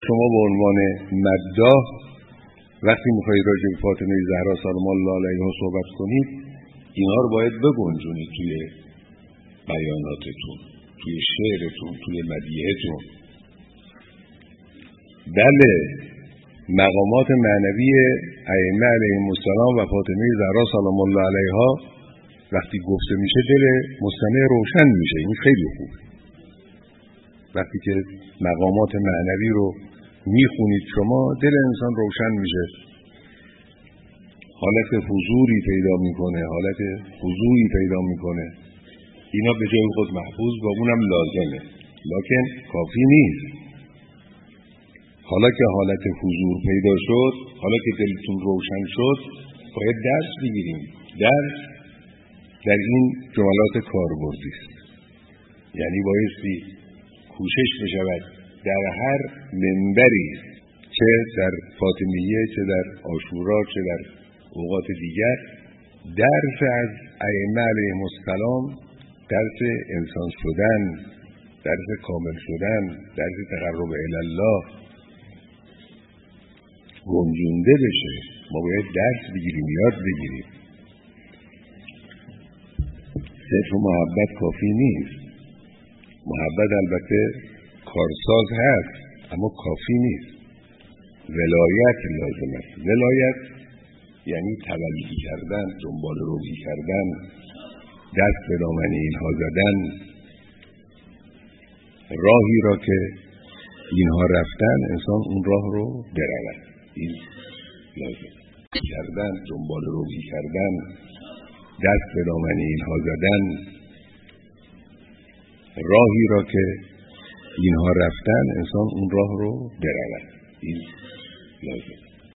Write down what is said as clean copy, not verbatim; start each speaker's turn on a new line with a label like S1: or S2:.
S1: شما به عنوان مداح وقتی میخواید راجع به فاطمه زهرا سلام الله علیها صحبت کنید، اینا رو باید بگنجونید توی بیاناتتون، توی شعرتون، توی مدیحتون. بله، مقامات معنوی ائمه علیهم السلام و فاطمه زهرا سلام الله علیها وقتی گفته میشه دل مستمع روشن میشه. این خیلی خوبه. وقتی که مقامات معنوی رو میخونید شما، دل انسان روشن میشه، حالت حضوری پیدا میکنه، حالت خضوعی پیدا میکنه. اینا به جای خود محفوظ و اونم لازمه، لکن کافی نیست. حالا که حالت حضور پیدا شد، حالا که دلتون روشن شد، باید درس بگیریم. درس در این جملات کاربردی است. یعنی بایستی کوشش بشود در هر منبری، چه در فاطمیه، چه در عاشورا، چه در اوقات دیگر، درس از ائمه علیهم السلام، درس انسان شدن، درس کامل شدن، درس تقرب الی الله گنجونده بشه. ما باید درس بگیریم، یاد بگیریم. صرف محبت کافی نیست. محبت البته کارساز هست، اما کافی نیست. ولایت لازم است. ولایت یعنی تولی کردن، دنبال روی کردن، دست به دامن اینها زدن، راهی را که اینها رفتن انسان اون راه رو برود. این لازم کردن، دنبال روی کردن، دست به دامن اینها زدن، راهی را که اینها رفتن انسان اون راه رو برود. این لازم